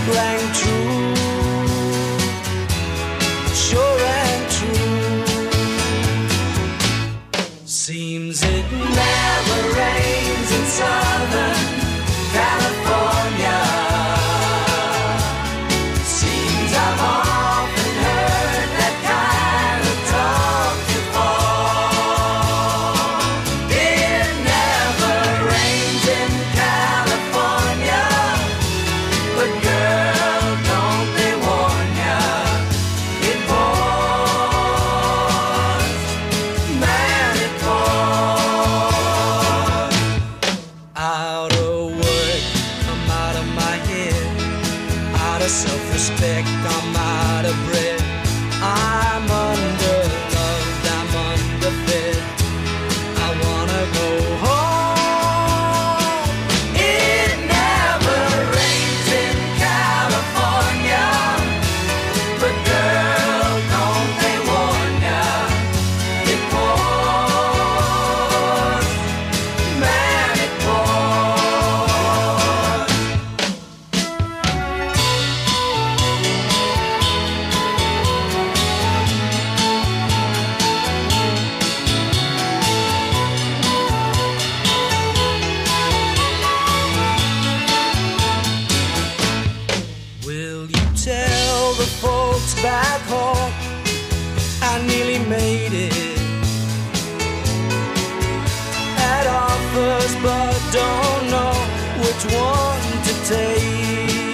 rang true, sure and true. Seems it never rains in Southern California. Seems I've often heard that kind of talk before. It never rains in California, but girl, don't they warn ya, it pours, man, it pours. Out of work, I'm out of my head. Out of self-respect, I'm out of breath. I'm underloved, I'm underfed. I wanna go home. It never rains in California, but girl, don't they warn ya, it pours, man, it pours. Will you tell the folks back home I nearly made it? Had offers but don't know which one to take.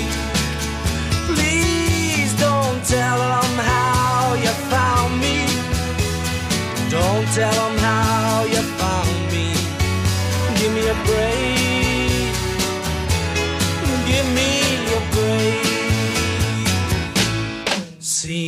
Please don't tell them how you found me. Don't tell them how you found me. Give me a break. Give me a break. See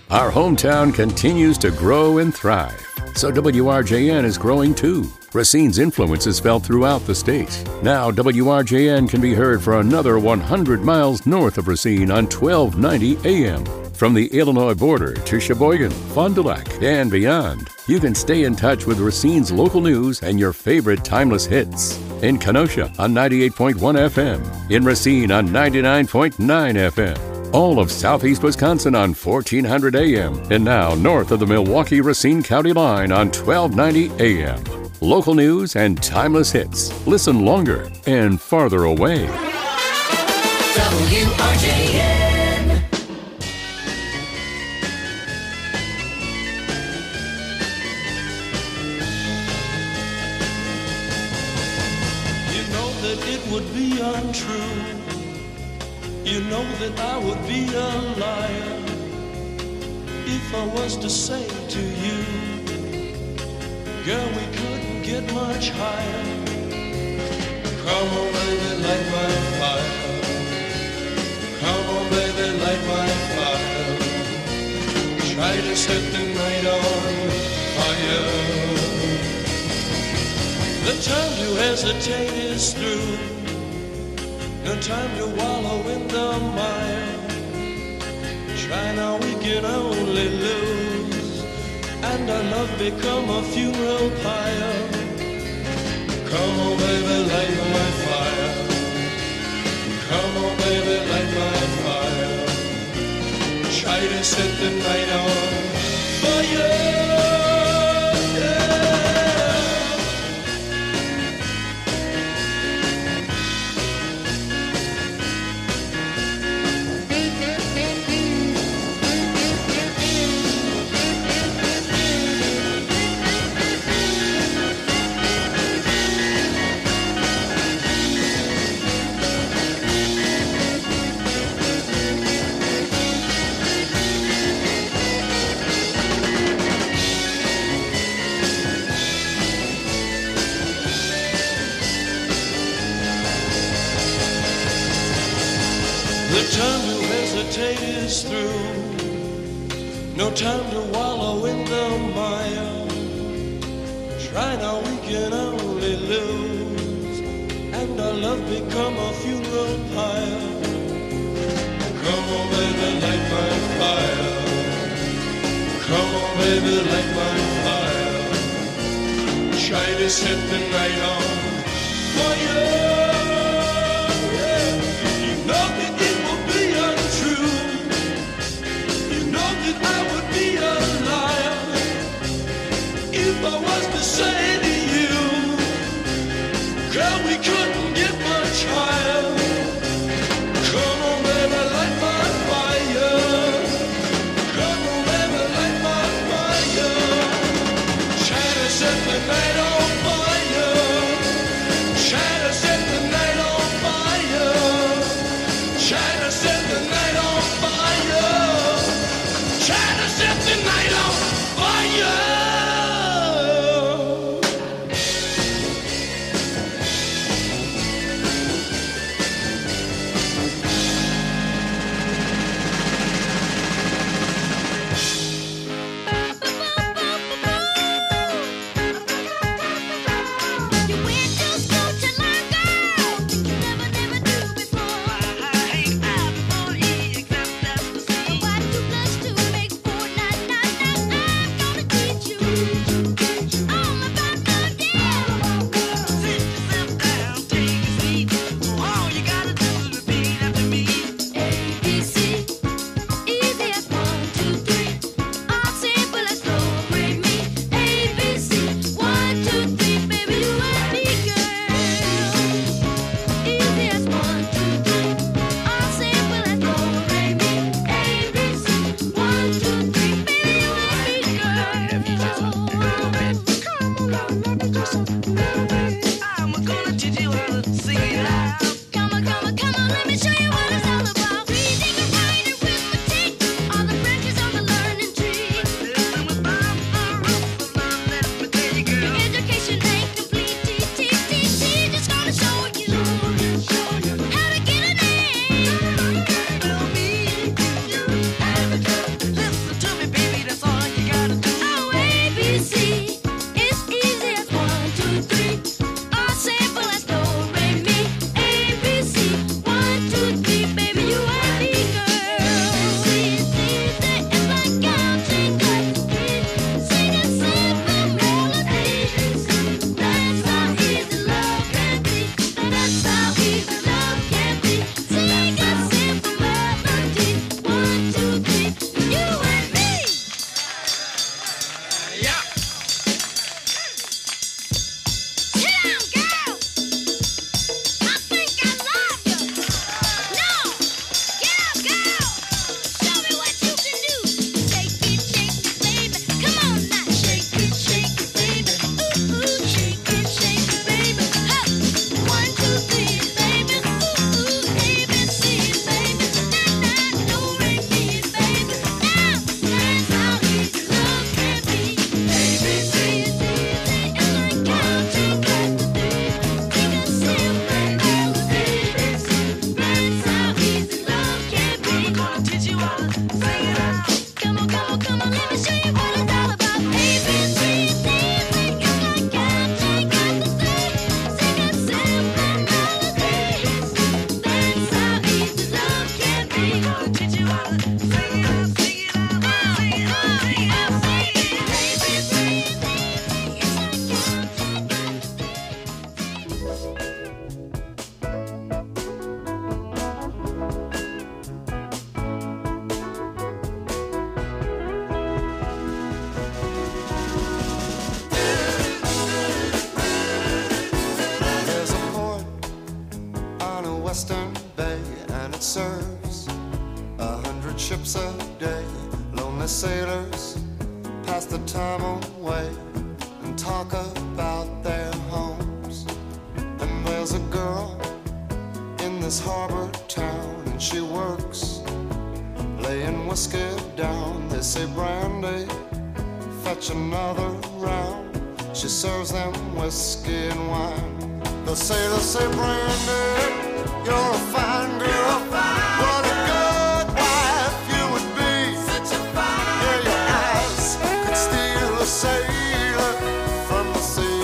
Our hometown continues to grow and thrive, so WRJN is growing too. Racine's influence is felt throughout the state. Now WRJN can be heard for another 100 miles north of Racine on 1290 AM. From the Illinois border to Sheboygan, Fond du Lac, and beyond, you can stay in touch with Racine's local news and your favorite timeless hits. In Kenosha on 98.1 FM, in Racine on 99.9 FM, all of southeast Wisconsin on 1400 AM, and now north of the Milwaukee-Racine County line on 1290 AM. Local news and timeless hits. Listen longer and farther away. WRJN. It would be untrue. You know that I would be a liar if I was to say to you, girl, we couldn't get much higher. Come on, baby, light my fire. Come on, baby, light my fire. Try to set the night on fire. The time to hesitate is through. No time to wallow in the mire. Try now, we can only lose, and our love become a funeral pyre. Come on, baby, light my fire. Come on, baby, light my fire. Try to set the night on fire. The time to hesitate is through. No time to wallow in the mire. Try now, we can only lose, and our love become a funeral pyre. Come on, baby, light my fire. Come on, baby, light my fire. Try to set the night on fire. If I was to say to you, girl, we couldn't get much higher. Come on, baby, light my fire. Come on, baby, light my fire. Try to set the night on fire. that serves 100 ships a day. Lonely sailors pass the time away and talk about their homes. And there's a girl in this harbor town, and she works laying whiskey down. They say, Brandy, fetch another round. She serves them whiskey and wine. The sailors say, Brandy, you're a fine girl. What a good wife you would be. Such a fine girl. Yeah, your eyes could steal a sailor from the sea.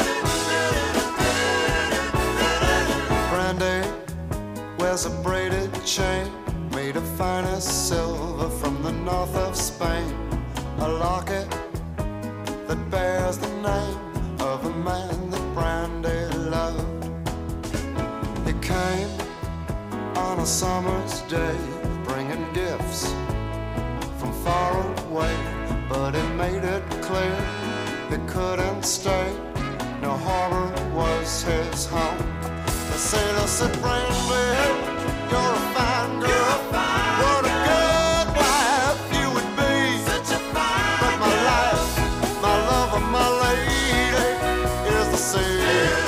Brandy wears a braided chain made of finest silver from the north of Spain. A locket that bears the name of a man that Brandy loved. He came on a summer's day, bringing gifts from far away, but he made it clear he couldn't stay. No harbor was his home. The sailor said, Brandy, you're a fine girl. What a good wife you would be. Such a fine but my life, my love, and my lady is the sea.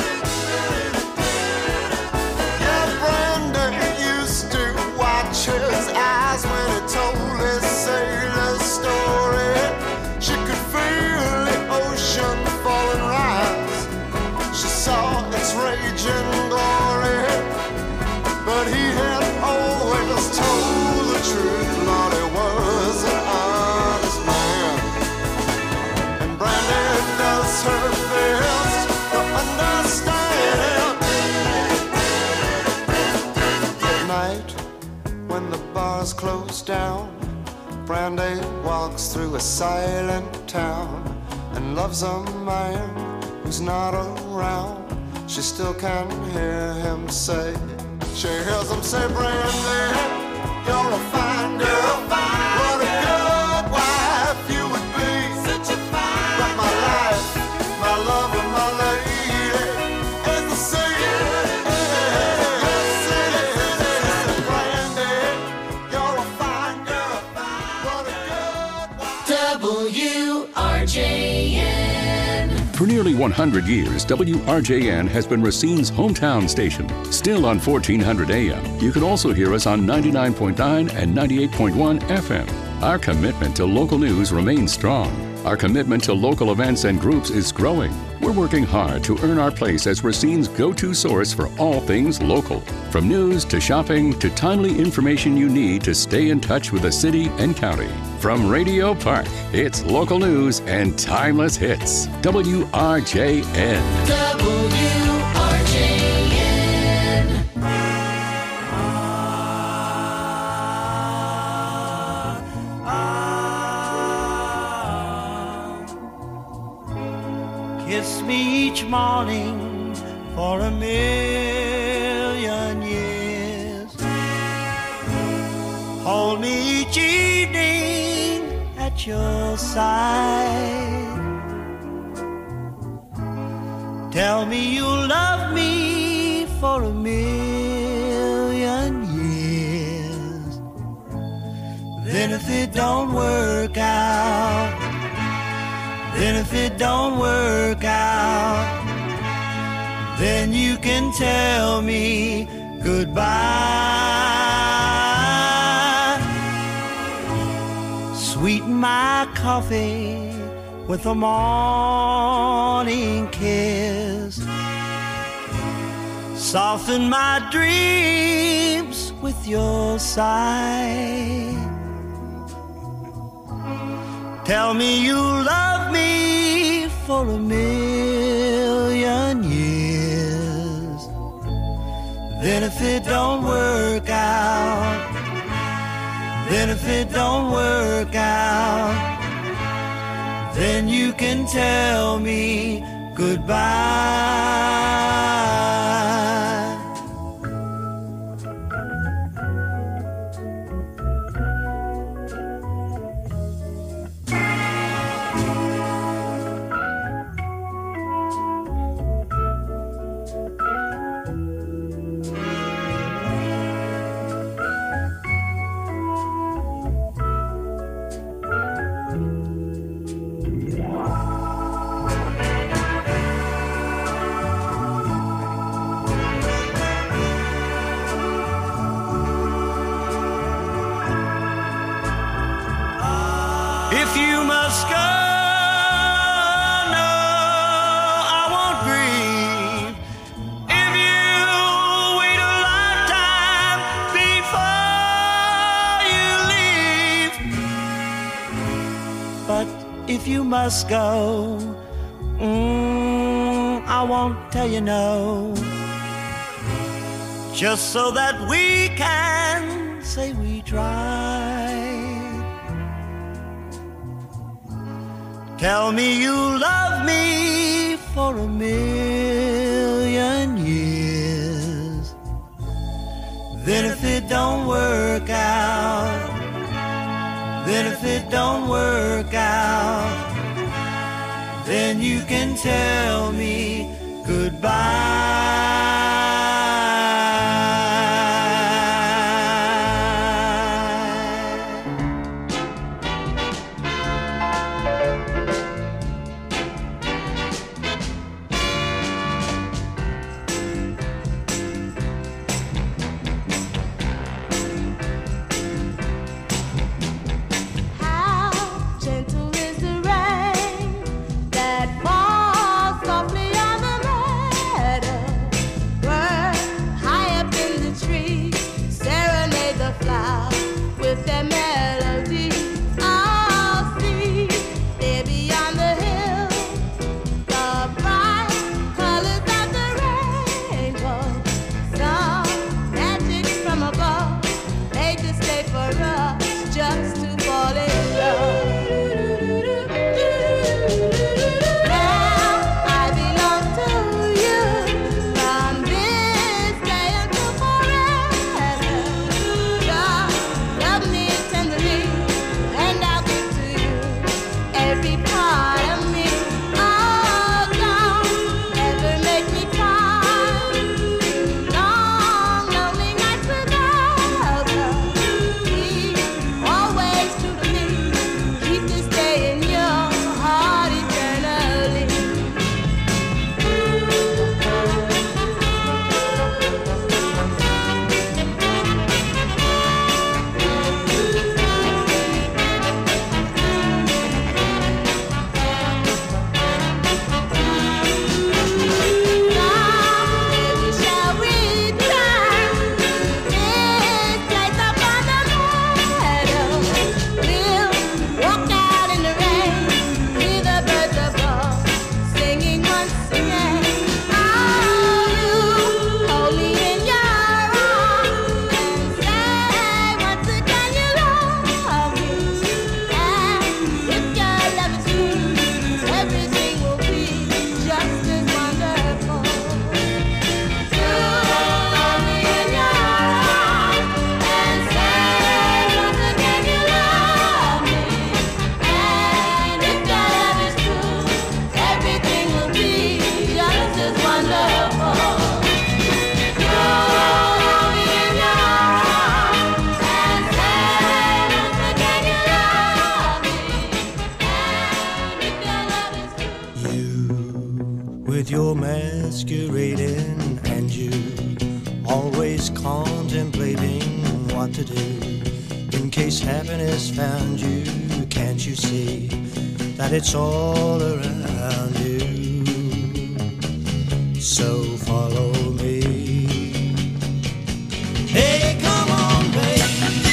Yeah, Brandy used to watch his eyes when he told his sailor story. She could feel the ocean fall and rise. She saw its raging glory, but he had always told the truth. Lord, he was an honest man, and Brandy does her best to understand. At night, when the bars close down, Brandy walks through a silent town and loves a man who's not around. She still can hear him say, she hears him say, Brandy, you're a fine girl. What a good wife you would be. Such a fine but my life, my love, and my lady is the sea. Brandy, you're a fine girl. What a good wife. WRJN. For nearly 100 years, WRJN has been Racine's hometown station. Still on 1400 AM, you can also hear us on 99.9 and 98.1 FM. Our commitment to local news remains strong. Our commitment to local events and groups is growing. We're working hard to earn our place as Racine's go-to source for all things local. From news to shopping to timely information you need to stay in touch with the city and county. From Radio Park, it's local news and timeless hits. WRJN. WRJN. Kiss me each morning for a million years. Hold me each evening at your side. Tell me you'll love me for a million years. Then if it don't work out, then if it don't work out, then you can tell me goodbye. Sweeten my coffee with a morning kiss. Soften my dreams with your sigh. Tell me you love me for a million years. Then if it don't work out, then if it don't work out, then you can tell me goodbye. if you must go, I won't tell you no. Just so that we can say we tried. Tell me you love me for 1,000,000 years. Then if it don't work out, then if it don't work out, then you can tell me goodbye. Masquerading and you always contemplating what to do in case happiness found you. Can't you see that it's all around you? So follow me. Hey, come on, baby.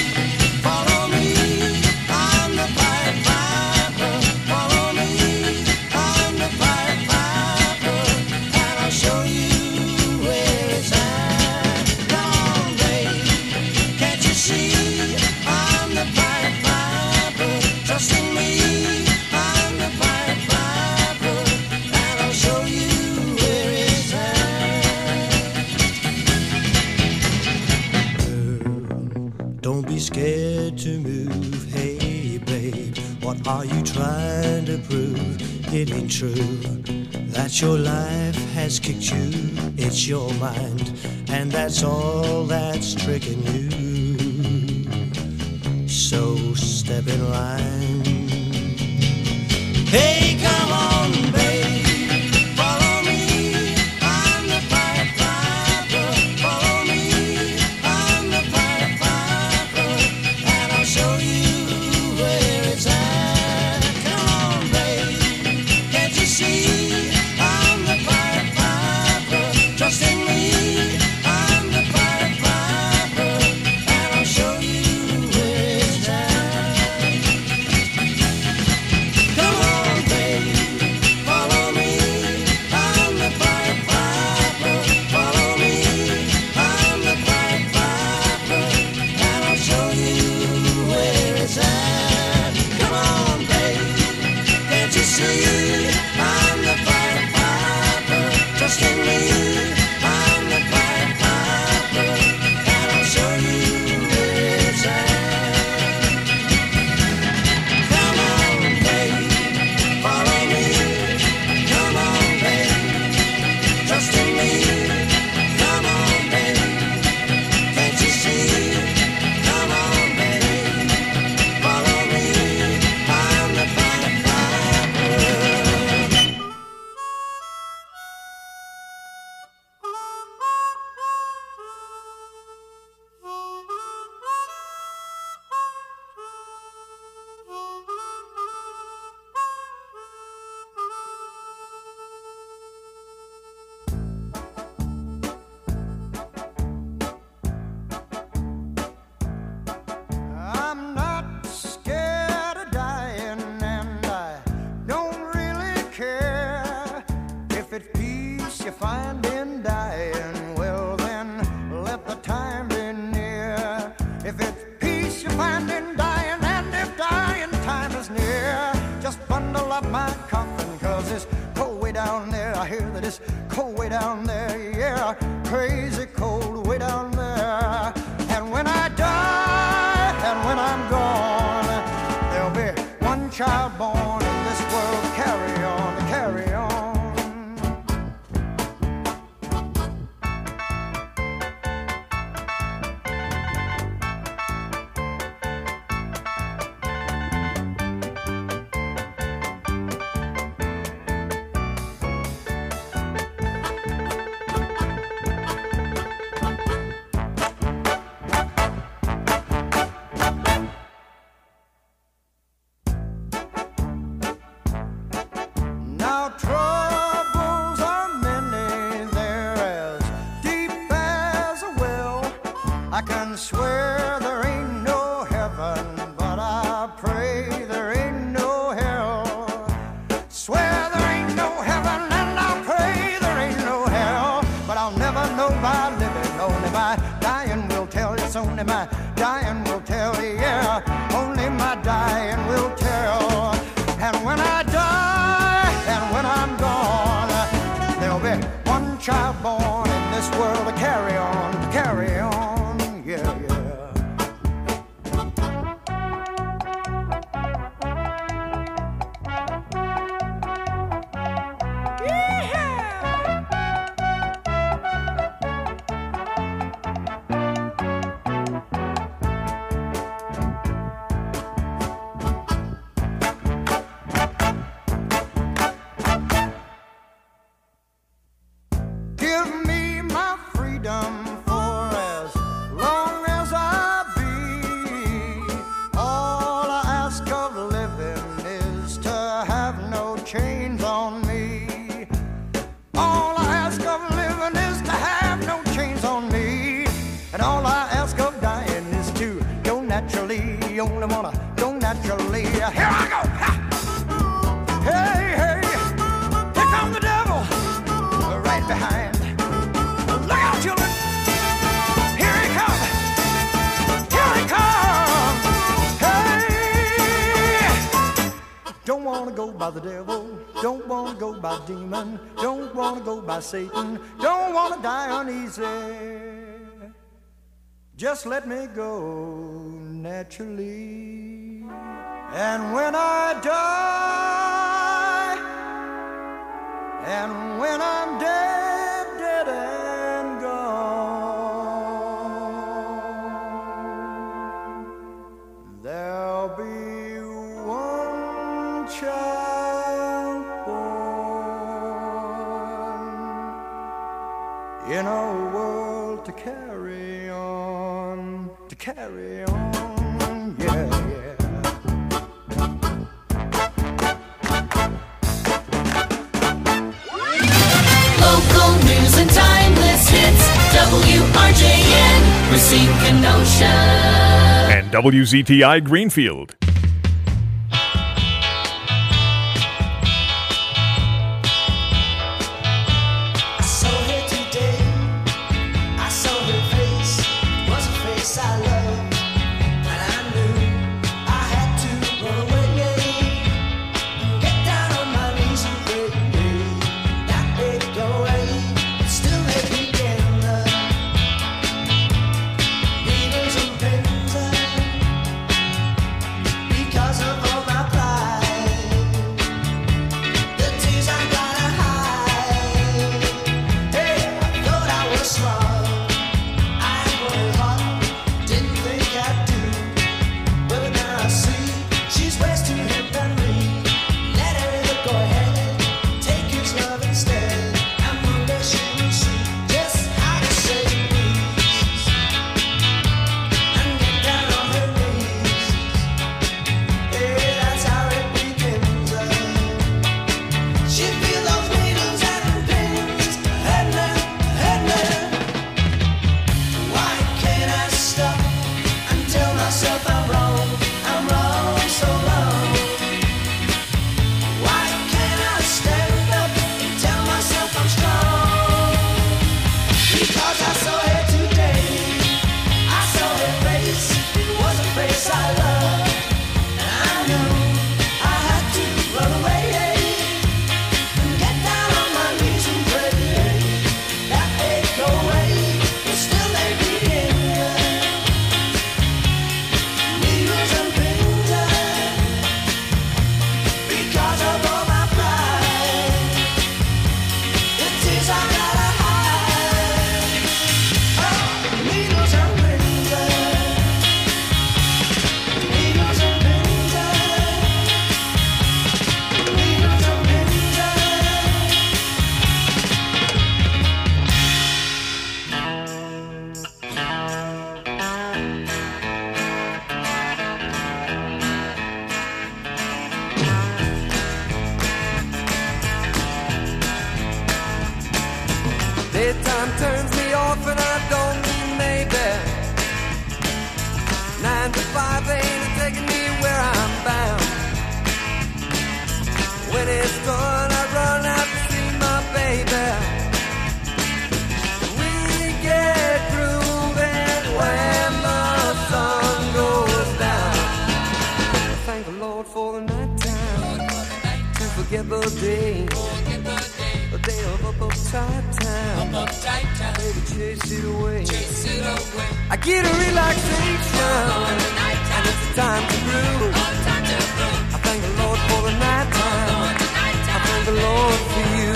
Scared to move, hey babe, what are you trying to prove? It ain't true that your life has kicked you, it's your mind, and that's all that's tricking you. So step in line. Hey, come on, babe. Follow me. I'm the Pied Piper. Follow me. I'm the Pied Piper. And I'll show you where it's at. Come on, babe. Can't you see? I'm the Pied Piper. Trust in me. I'm the Pied Piper. And I'll show you where it's at. cold way down there, yeah, crazy cold way down there. And when I die and when I'm gone, there'll be one child born in this world. Carry on, carry on. Now troubles are many, they're as deep as a well. I can swear there ain't no heaven, but I pray there ain't no hell. Swear there ain't no heaven and I pray there ain't no hell. But I'll never know by living, only by dying will tell. It's only my dying will tell, yeah, only my dying will tell. And when I die and when I'm gone, there'll be one child born in this world to carry on, yeah, yeah. Give me my freedom for as long as I be. All I ask of living is to have no chains on me. All I ask of living is to have no chains on me. And all I ask of dying is to go naturally. You only wanna go naturally. Here I go! Ha! Hey, hey! Here comes the devil! Right behind. Look out, children! Here he comes! Here he comes! Hey! Don't wanna go by the devil. Don't wanna go by demon. Don't wanna go by Satan. Don't wanna die uneasy. Just let me go naturally. And when I die, and when I'm dead, dead and gone, there'll be one child born in a world to carry on, yeah, yeah. Local news and timeless hits. WRJN, Racine, Kenosha. And WZTI Greenfield. I saw her today. I saw her face. It was a face I loved. And I knew I had to run away. Get down on my knees and pray. That baby go away. But still let me get love. Needles and pins. 9 to 5 ain't taking me where I'm bound. When it's done, I run out to see my baby. We get grooving when the sun goes down. Thank the Lord for the night time, to forget the day, the day of uptight time. Baby, chase it away. I get a relaxation, and it's time to groove. I thank the Lord for the night time. I thank the Lord for you.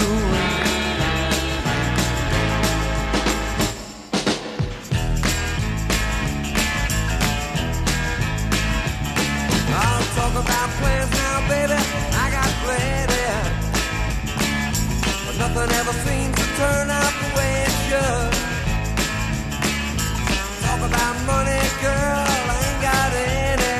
I'll talk about plans now, baby. I got plenty, but nothing ever seems to turn out the way it should. Talk about money, girl, I ain't got any.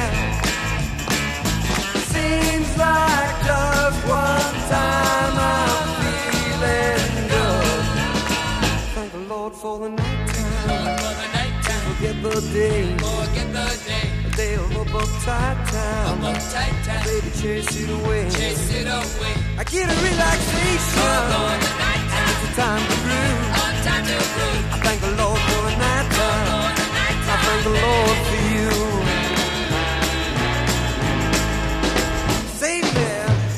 Seems like just one time I'm feeling good. Thank the Lord for the night time. Forget the day, the day of uptight time. Baby, chase it away. I get a relaxation, and it's a time to groove. I thank the Lord for the night time. I thank the Lord for you. Save me.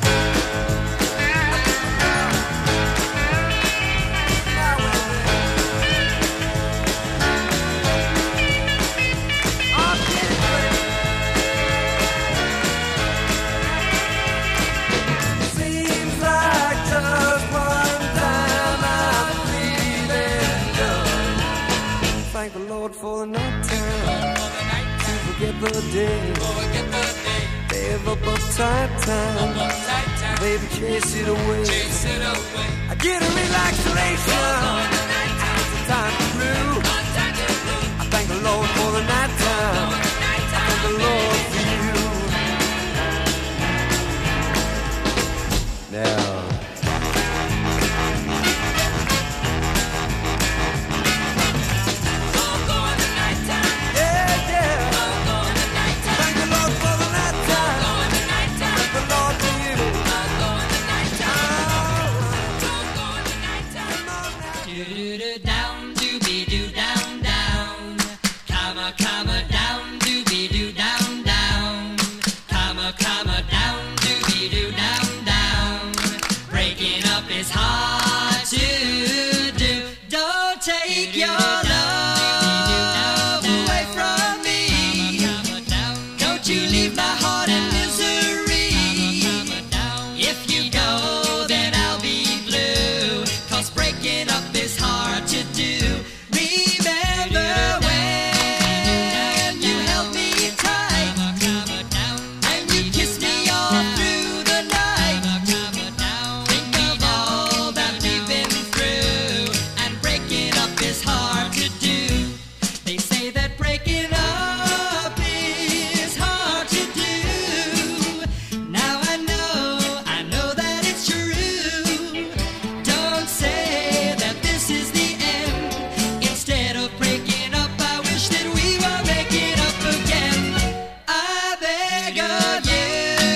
Seems like just one time I'm feeling good. Thank the Lord for the night time, to forget the day, day of uptight time. Baby, chase it away. I get a relaxation, and it's a time to groove. I thank the Lord for the night time. I thank the Lord for you. Now. Yeah, yeah. Thank the Lord for the night time. Thank the Lord for you. Down, doobie doo, down, down. Comma, comma, down, doobie doo, down, down. Comma, comma, down, doobie doo, down, down. Breaking up is hard to do. Don't take your love away from me. Don't you leave my heart in misery. If you go, then I'll be blue. 'Cause breaking up is hard to do. Remember when you held me tight and you kissed me all through the night. Think of all that we've been through, and breaking up is hard to do. They say that breaking up is hard to do. Now I know that it's true. Don't say that this is the end. Instead of breaking up, I wish that we were making up again. I beg of you,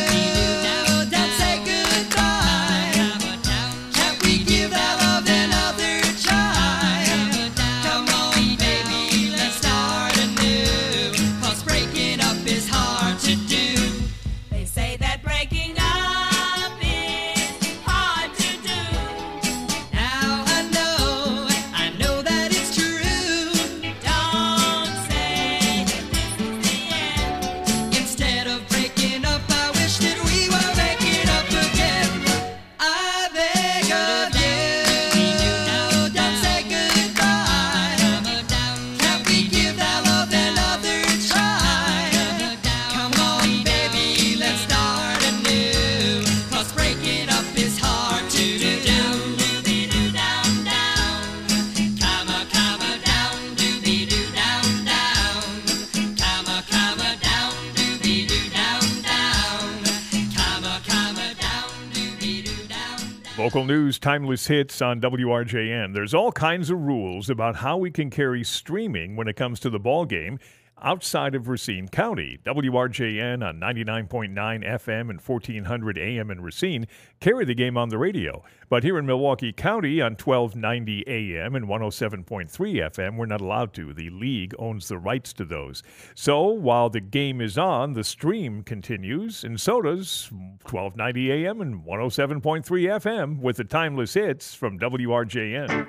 don't say goodbye. Can't we give that love another try? Come on, baby, let's start anew. 'Cause breaking up is hard to do. They say that breaking up is hard to do. Now I know that it's true. Don't say that this is the end. Instead of breaking up, I wish that we were making up again. I beg of you, don't say goodbye. Can't we give that love another try? Come on, baby, let's start anew. 'Cause breaking up is hard to do. Doobie-doo, down, down. Comma, comma, down, doobie-doo, down, down. Comma, comma, down, doobie-doo, down, down. Comma, comma, down, doobie-doo, down, down. Local news, timeless hits on WRJN. There's all kinds of rules about how we can carry streaming when it comes to the ball game. outside of Racine County. WRJN on 99.9 FM and 1400 AM in Racine carry the game on the radio. But here in Milwaukee County on 1290 AM and 107.3 FM, we're not allowed to. The league owns the rights to those. So while the game is on, the stream continues, and so does 1290 AM and 107.3 FM with the timeless hits from WRJN.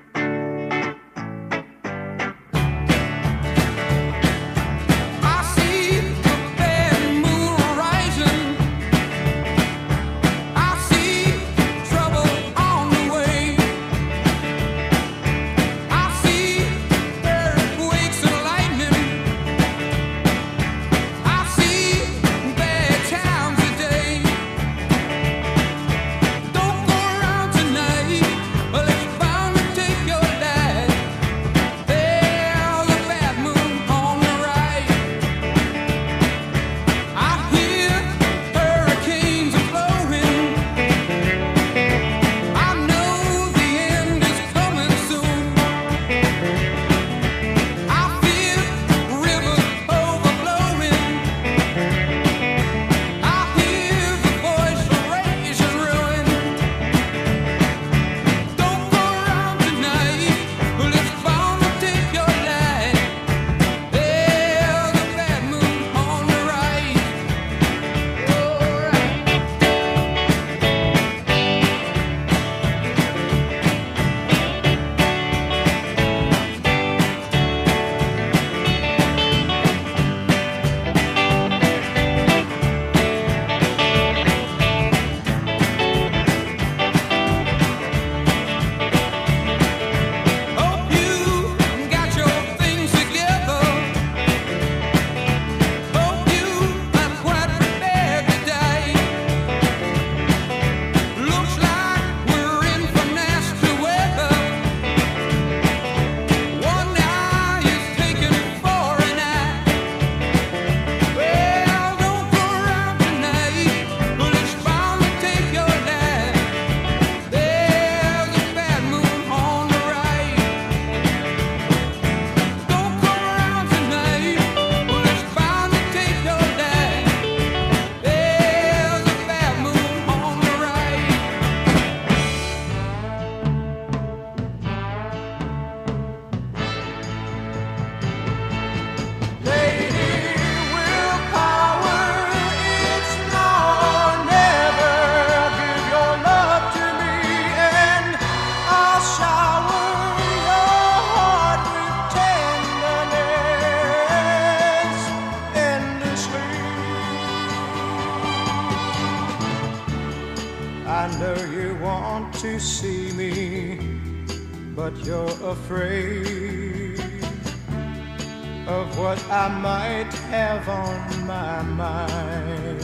Afraid of what I might have on my mind.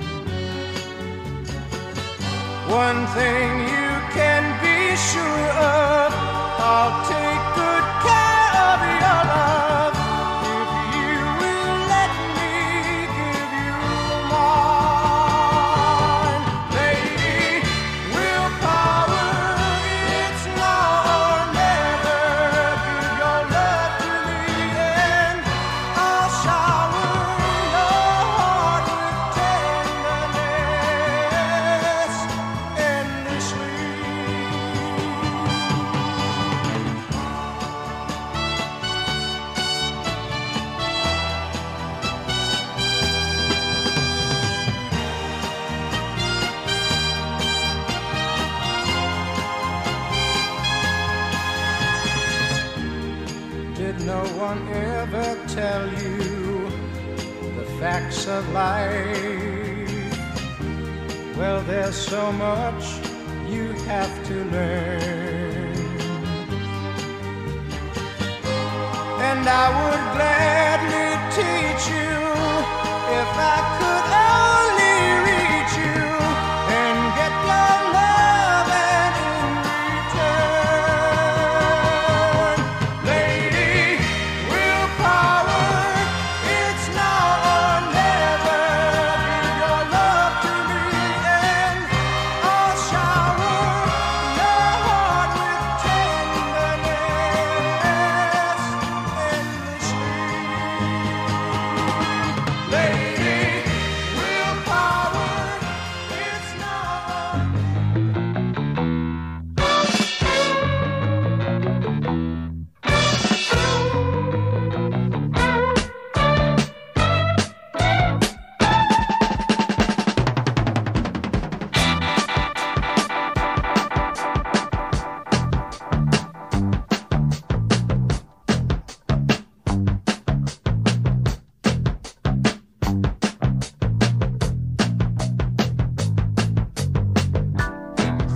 One thing you can be sure of, I'll take good care of your love if you will let me give you mine. Lady, willpower, it's now or never. Give your love to me and I'll shower your heart with tenderness endlessly. Did no one ever tell you the facts of life? Well, there's so much you have to learn, and I would gladly teach you if I could only reach you and get your love and in return. Lady, willpower, it's now or never. Give your love to me and I'll shower your heart with tenderness endlessly.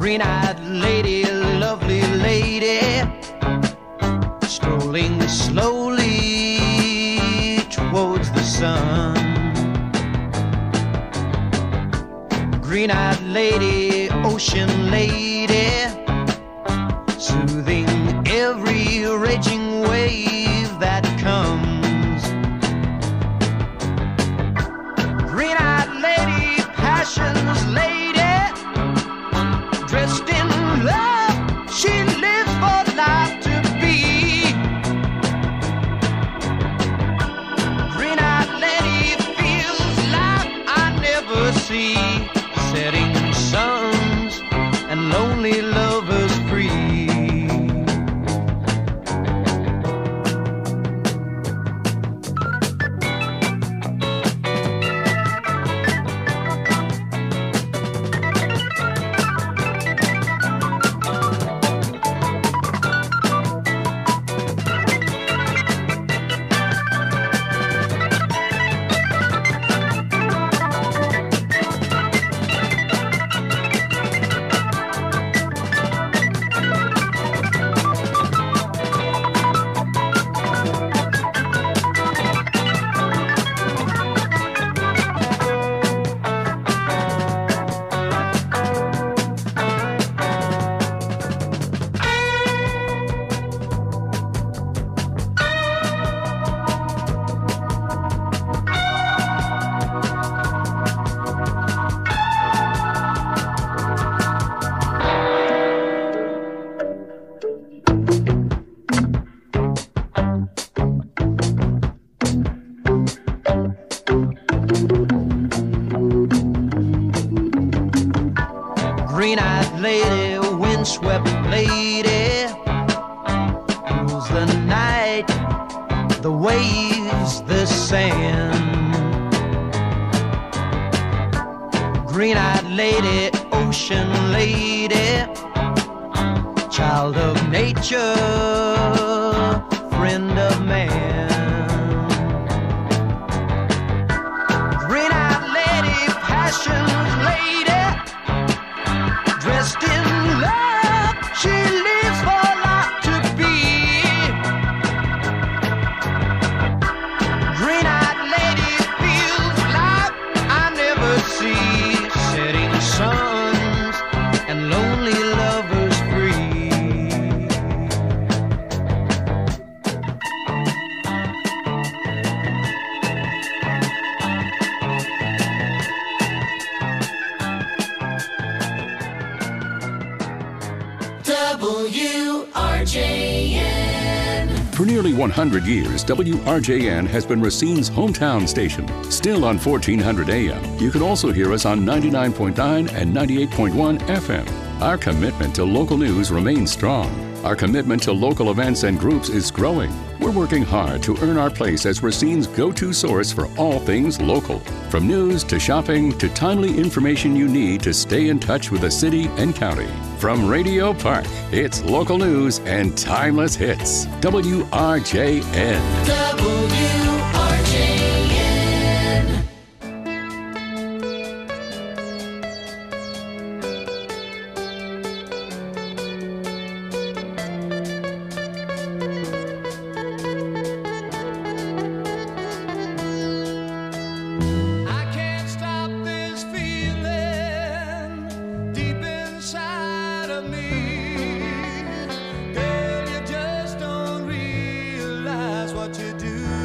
green-eyed lady, lovely lady, strolling slowly towards the sun. Green-eyed lady, ocean lady, soothing every raging wave that comes. Green-eyed lady, passion's lady, dressed in love, she lives for life to be. Green-eyed lady feels life I never see, setting suns and lonely lovers free. Green-eyed lady, windswept lady, rules the night, the waves, the sand. Green-eyed lady, ocean lady, child of nature, friend of man. Green-eyed lady, passion's lady, dressed in love, she lives for life to be. Green-eyed lady feels life I never see, setting suns and lonely lovers free. WRJN. For nearly 100 years, WRJN has been Racine's hometown station. Still on 1400 AM, you can also hear us on 99.9 and 98.1 FM. Our commitment to local news remains strong. Our commitment to local events and groups is growing. We're working hard to earn our place as Racine's go-to source for all things local. From news to shopping to timely information you need to stay in touch with the city and county. From Radio Park, it's local news and timeless hits. WRJN. WRJN. I can't stop this feeling deep inside of me. Girl, you just don't realize what you do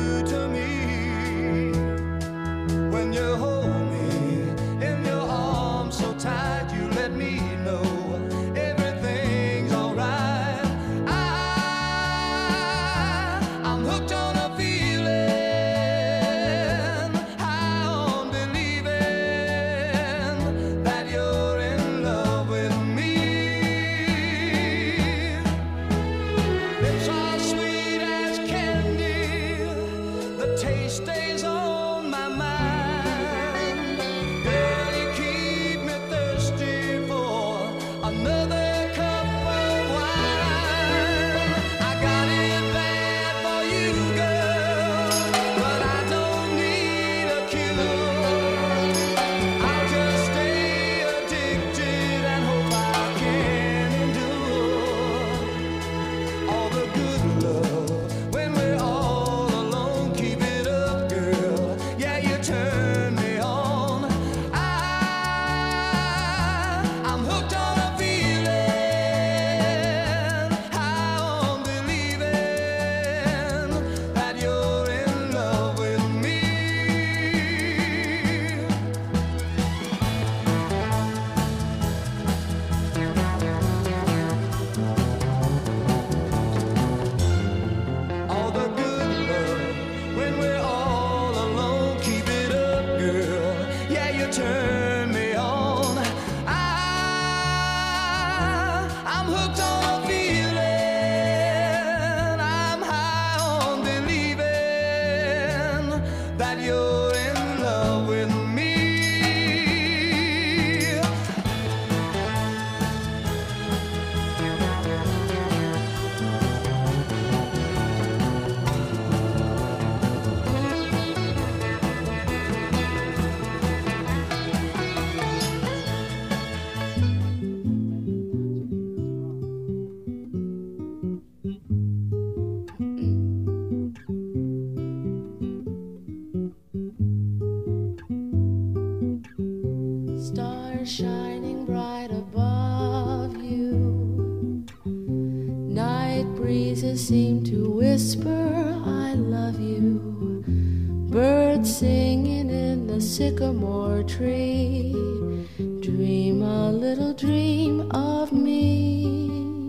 stars shining bright above you. Night breezes seem to whisper, I love you. Birds singing in the sycamore tree. Dream a little dream of me.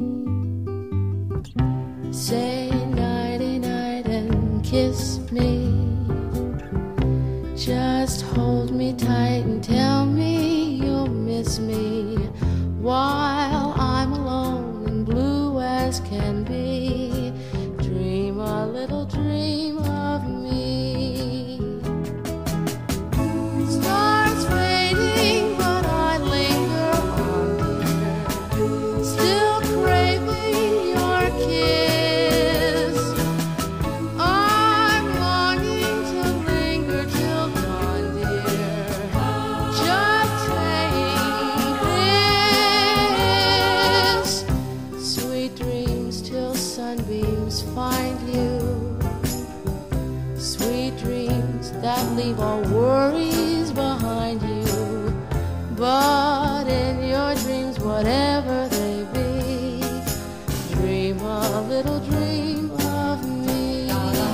Say nighty night and kiss me. Just hold me tight and tell me you'll miss me while I'm alone and blue as can be. Dream a little dream of me. Stars fading, but I linger on, dear, still craving your kiss. I'm longing to linger till dawn, dear, just saying this. Sweet dreams till sunbeams find you. Sweet dreams that leave all worries behind you. But in your dreams, whatever they be, dream a little dream of me.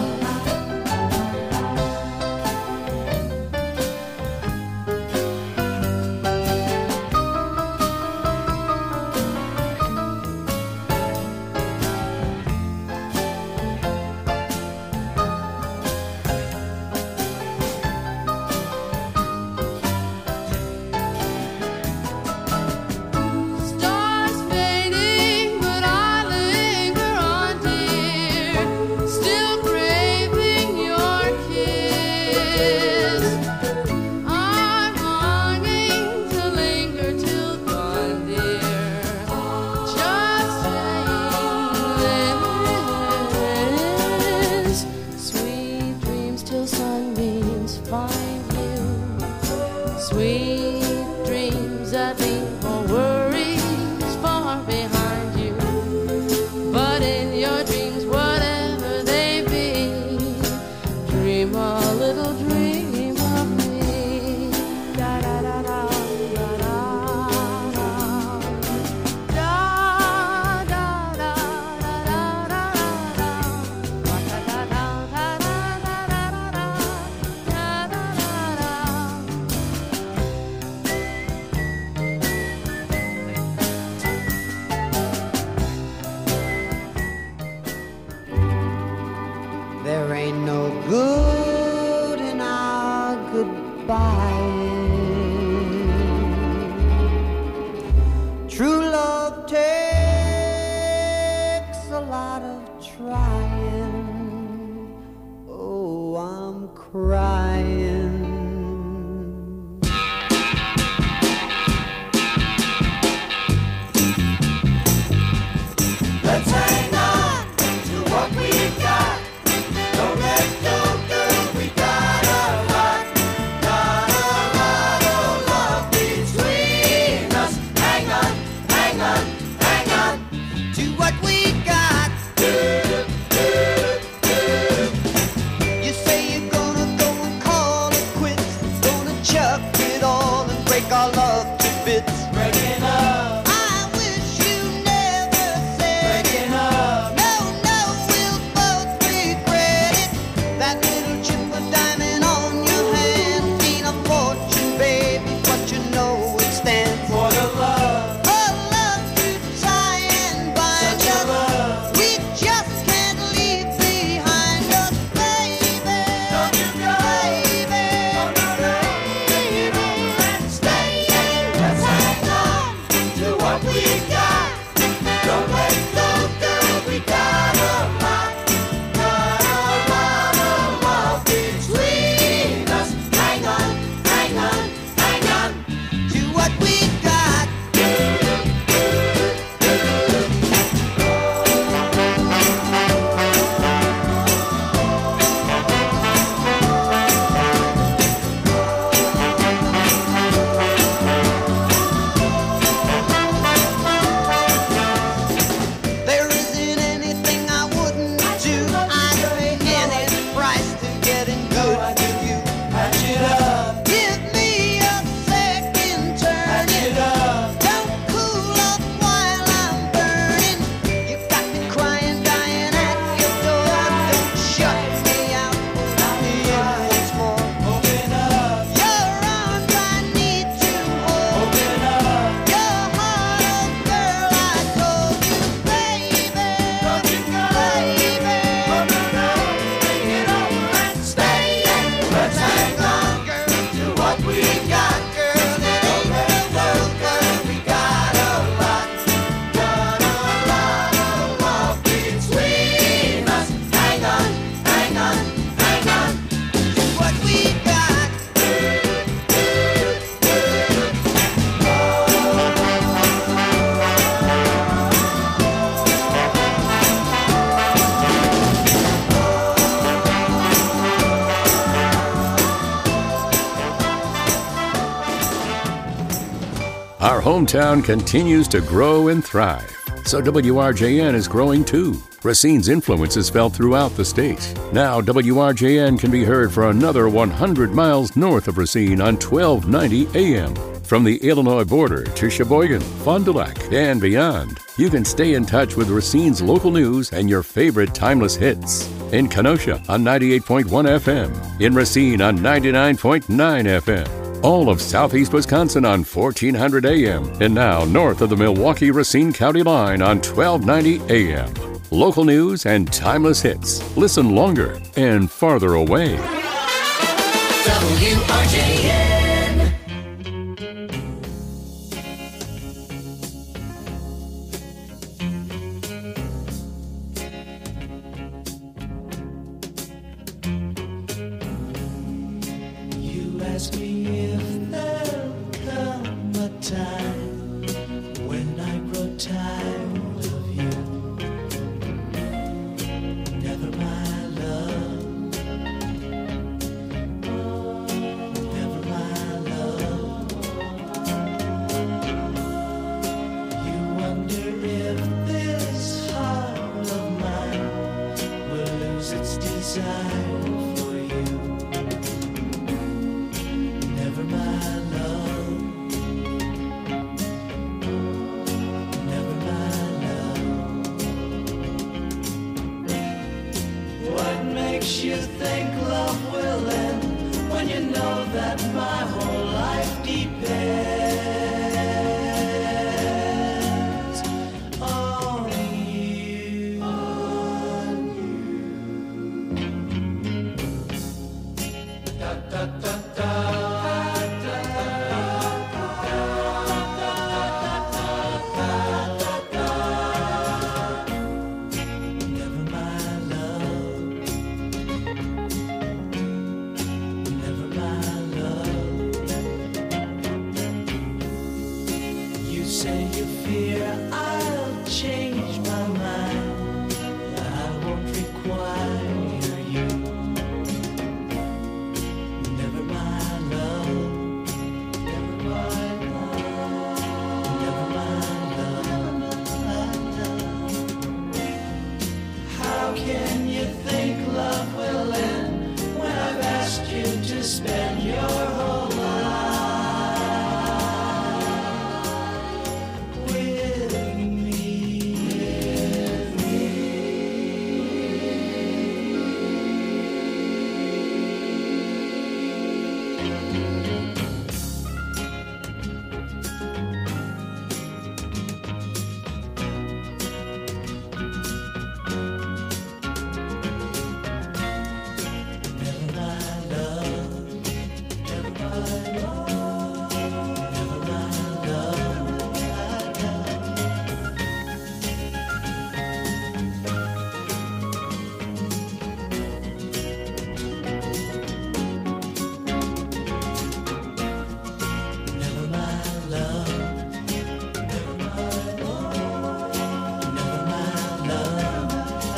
Stars fading, but I linger on, dear, still craving your kiss. I'm longing to linger till dawn, dear, just saying this. Sweet dreams till sunbeams find you. Sweet dreams that leave all worries far behind you. But in your dreams, whatever they be, dream a little dream of me. Da da da da da da da. Da da da da da da da. Da da da da da da da da da. Da da da da. There ain't no good in our goodbye. True love takes a lot of trying. Oh, I'm crying. Let's hang on to what we got. Don't let go, girl. We got a lot of love between us. Hang on, hang on, hang on To what we got. You say you're gonna go and call it quits. Gonna chuck it all and break our love to bits. breaking up, I wish you never said breaking up. no, no, we'll both regret it. That little chip of diamond on your hand ain't a fortune, baby, but you know it stands For the love, for love to tie and bind such a us. love. We just can't leave behind us, baby. Don't you go. Baby. Oh, no, no. Baby. Stay and Our hometown continues to grow and thrive. So WRJN is growing too. Racine's influence is felt throughout the state. Now WRJN can be heard for another 100 miles north of Racine on 1290 AM. From the Illinois border to Sheboygan, Fond du Lac, and beyond, you can stay in touch with Racine's local news and your favorite timeless hits. In Kenosha on 98.1 FM. In Racine on 99.9 FM. All of southeast Wisconsin on 1400 AM. And now north of the Milwaukee-Racine County line on 1290 AM. Local news and timeless hits. Listen longer and farther away. WRJN. You ask me if there'll come a time when I grow tired of you. Never, my love. Never, my love. You wonder if this heart of mine will lose its desire for you. Never, my love. Never, my love. What makes you think love will end when you know that my whole life depends on you? Da, da, da, da. Never, my love. Never, my love. You say you fear I'll change my mind. I won't require you. Never, my love. Never, my love. Never, my love. How can you think love will end when I've asked you to spend your whole life with Never, my love. Never, my love. Never, my love. Never, my love. Never, my love. Never, my love.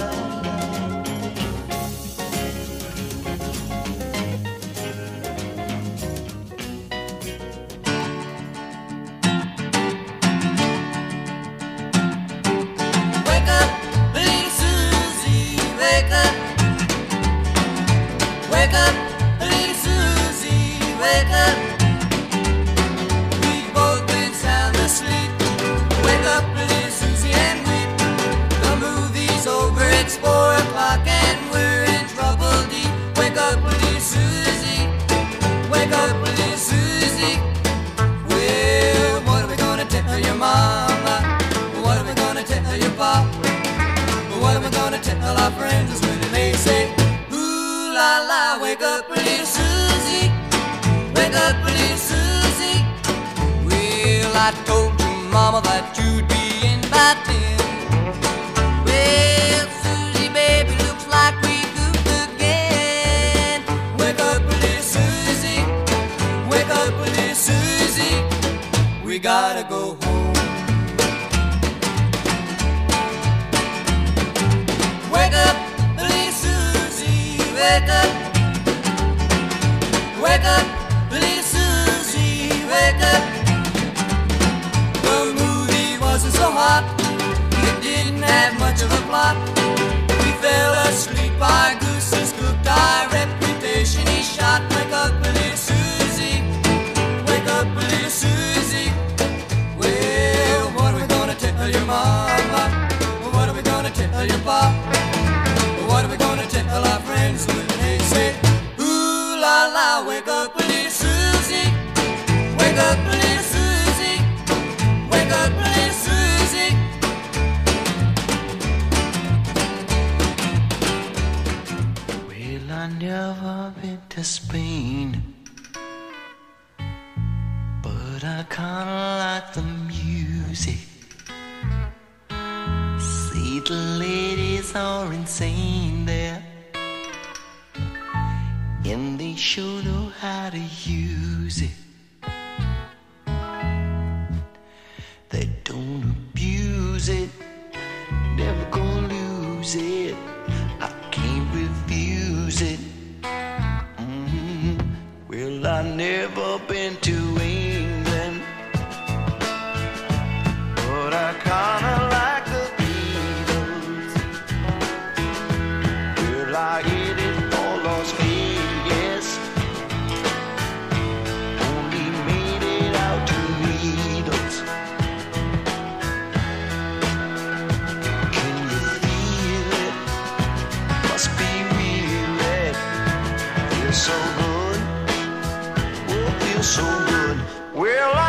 Wake up, little Susie, wake up. Wake up, little Susie, wake up. We've both been sound asleep. Wake up, little Susie, and weep. The movie's over, it's 4 o'clock, and we're in trouble deep. Wake up, little Susie. Wake up, little Susie. Well, what are we gonna tell your mama? What are we gonna tell your pop? What am I gonna tell our friends when they say, ooh la la, wake up, little Susie. Wake up, little Susie. Well, I told your mama that you'd be in by 10. Well, Susie, baby, looks like we goofed again. Wake up, little Susie. Wake up, little Susie. We gotta go home. Wake up, little Susie, wake up. Wake up, little Susie, wake up. lot. It didn't have much of a plot. We fell asleep, our goose is cooked, our reputation is shot. Wake up, little Susie. Wake up, little Susie. Well, what are we gonna tell your mama? What are we gonna tell your pop? What are we gonna tell our friends when they say, ooh la la, wake up, little Susie. Wake up, little Susie. Wake up, little Susie. Well, I never been to Spain, but I kinda like the music. See, the ladies are insane there, and they sure know how to use it. They don't abuse it, never gonna lose it. I can't refuse it. Well, I never been to England, but I kinda like the Beatles. Well, I hit it for Las Vegas, only made it out to Needles. Can you feel it? Must be real, it feels so good. Oh, feels so good. Well,